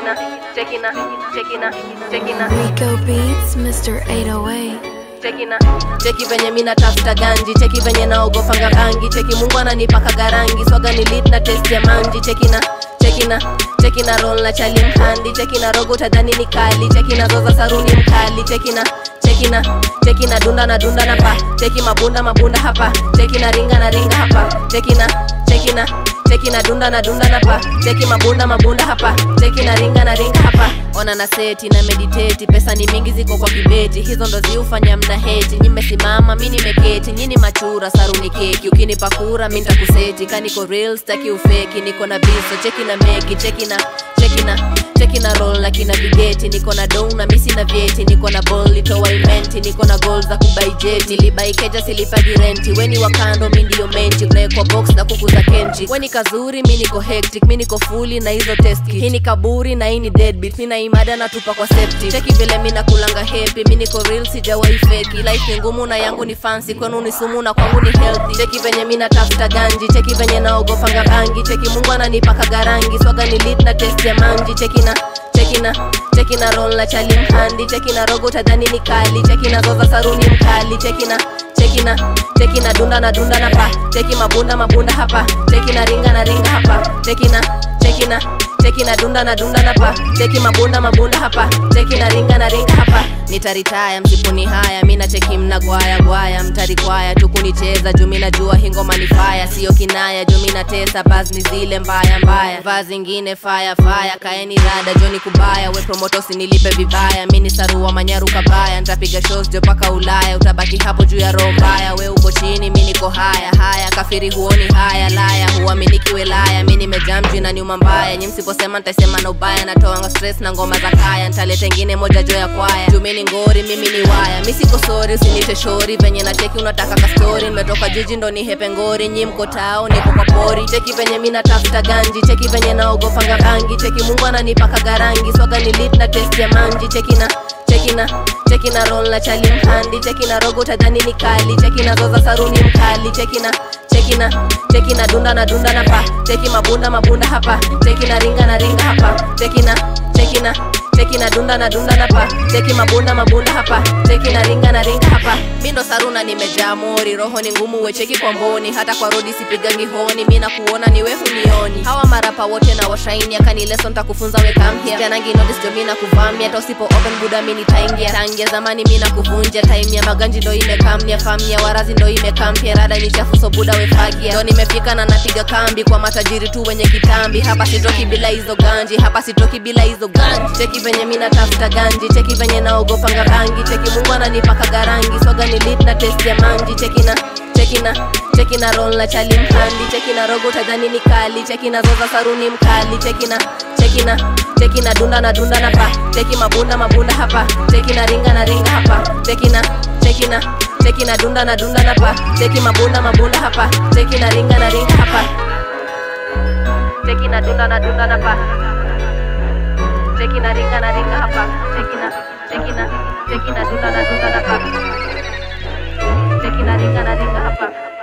Rico Beats, Mr. 808. Cheki venye mina tafuta ganji, cheki venye naogopanga bangi, cheki Mungu ananipaka garangi, swaga ni lit na test ya manji, cheki na roll na chali mhandi, cheki na rogo tadhani ni kali, cheki na zoza saruni mkali, cheki na dunda na pa, cheki mabunda hapa, cheki na ringa hapa, cheki na dunda na pa, cheki mabunda hapa, cheki na ringa hapa. Ona na seti na meditate, pesa ni mingi ziko kwa kibeti, hizo ndo ziufanya mna hate. Nimesimama mimi nimeketi, nyini machura saruni keki, ukinipa kura mimi nitakuseti, kaniko real staki ufeki, niko na biso cheki na meki, cheki na roll na kina vigeti, niko na dough na misi na vieti, niko na ball litoa imenti, niko na goals za kubai jeti, libai keja silipagi renti, weni wakando mimi ndio menti, kwa box na kuku za kenji, weni kazuri mimi niko hectic, mimi niko fully na hizo test kit, hii ni kaburi na hii ni deadbeat, mimi na imada na tupa kwa safety, cheki vile mimi nakulanga happy, mimi niko real sijawahi fake, life ni ngumu na yangu ni fancy, kwenu ni sumu na kwangu ni healthy, cheki venye mimi natafuta ganji, cheki venye naogopanga bangi, cheki Mungu ananipaka garangi, swaga ni lit na test ya manji, cheki na roll na chali mhandi, cheki na rogo tadhani ni kali, cheki na zoza saruni mkali, cheki na dunda na pa, cheki mabunda hapa, cheki na ringa hapa, cheki na dunda na pa, cheki mabunda hapa, cheki na ringa hapa. Nitaritaya msipuni haya, mina cheki mna gwaya mtarikwaya, tukunicheza juu mina jua hingoma ni fire, sio kinaya juu mina tesa, buzz ni zile mbaya, vaa zingine fire, kaeni rada joni kubaya, we promoto sinilipe vibaya, mini sarua manyaru kabaya, nitapiga shows jo paka Ulaya, utabaki hapo juu ya roho mbaya, we uko chini mini niko haya, kafiri huoni haya, laya huaminiki welaya, mini mejamji na nyuma mbaya, nyimsiposema nitasema na ubaya, natoanga stress na ngoma za kaya, nitaleta ingine moja jo ya kwaya, juu mini ngori mimi ni waya, mimi siko sorry usinite shori, venye na cheki unataka ka story, nimetoka jiji ndo ni hepe ngori, nyi mko tao niko kwa pori, cheki venye mimi natafuta ganji, cheki venye naogopanga bangi, cheki Mungu ananipaka garangi, swaga ni lit na test ya manji, cheki na roll na chali mhandi, cheki na rogo tadhani ni kali, cheki na zoza saruni mkali, cheki na dunda na pa, cheki mabunda hapa, cheki na ringa hapa, cheki na dunda na pa, cheki mabunda hapa, cheki na ringa hapa. Mindo saruna nimejaa mori, roho ni ngumu we cheki kwa mboni, hata kwa rodi sipigangi honi, mimi na kuona ni wewe unioni, hawa marapa wote na washaini, akani lesson takufunza we come here, janangi notice jo mimi na kuvamia, hata usipo open buda mimi nitaingia, tangia zamani mimi na kuvunja, time ya maganji ndo imekamnia, famia warazi ndo imekampia, rada ni chafu so buda we fagia, ndo nimefika na napiga kambi, kwa matajiri tu wenye kitambi, hapa sitoki bila hizo ganji, cheki venye mimi natafuta ganji, cheki venye naogopanga bangi, cheki Mungu ananipaka garangi, swaga ni lit na test ya manji, cheki na roll na chali mhandi, cheki na rogo tadhani ni kali, cheki na zoza saruni mkali, cheki na dunda na pa, cheki mabunda hapa, cheki na ringa hapa, cheki na dunda na pa, cheki mabunda hapa, cheki na ringa hapa, cheki na dunda na pa, cheki na ringa hapa, cheki na dunda na pa, cheki na ringa hapa.